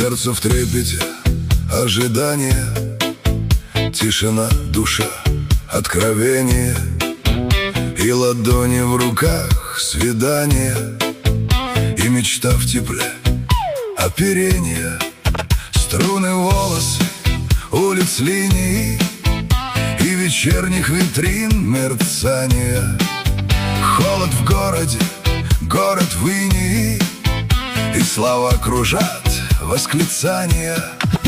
Сердце в трепете, ожидание, тишина, душа, откровение. И ладони в руках, свидание, и мечта в тепле, оперение. Струны, волосы, улиц, линий, и вечерних витрин мерцание. Холод в городе, город в инии, и слова кружат восклицания.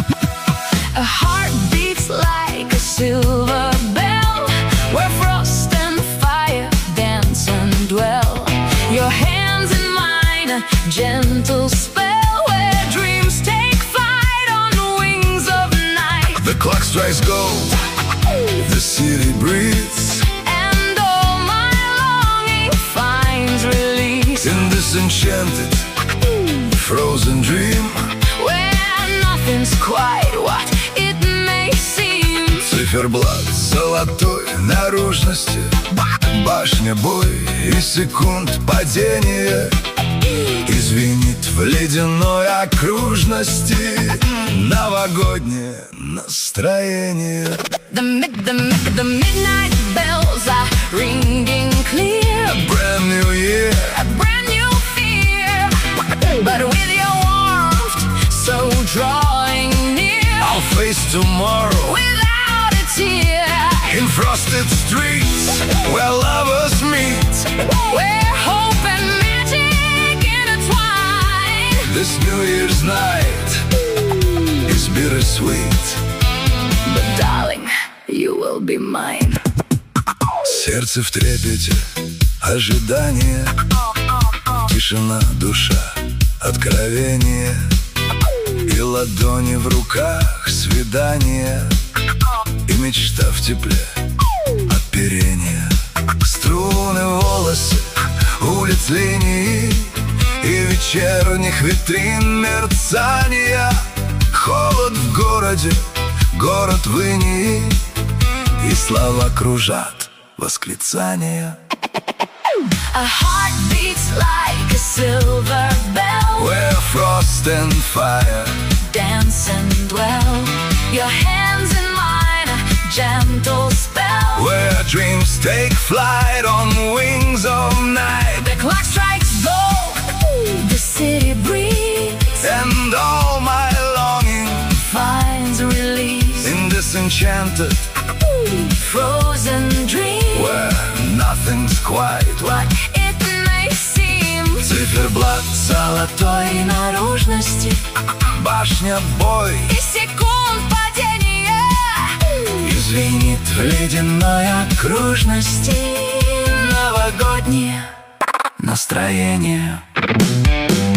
A heart beats like a silver bell, where frost and fire dance and dwell. Your hands in mine, a gentle spell, where dreams take flight on the wings of night. The clock strikes gold, the city breathes, And all my longing finds release. in this enchanted, frozen dream, Where nothing's quite what it may seem. циферблат золотой наружности, башня, бой и секунд падения. Извинит в ледяной окружности новогоднее настроение. The midnight bells are ringing clear. Brand new year, A brand new fear, but with your warmth so drawing near. I'll face tomorrow Without a tear, in frosted streets where lovers meet. where hope and magic intertwine. This New Year's night is bittersweet. But darling, you will be mine. Сердце в трепете, ожидание, тишина, душа, откровение. И ладони в руках, свидание, и мечта в тепле, оперение. Струны, волосы, улиц, линии, и вечерних витрин мерцания. Холод в городе, город в инии, и слова кружат восклицания. A heart beats like a silver bell, Where frost and fire dance and dwell. Your hands in mine, a gentle spell. where dreams take flight on wings of night. The clock strikes gold, the city breathes, And all my longing finds release. in this enchanted, Frozen dream, where nothing's quite what it may seem. циферблат Золотой наружности башня, бой и секунд падения. извинит В ледяной окружности новогоднее настроение.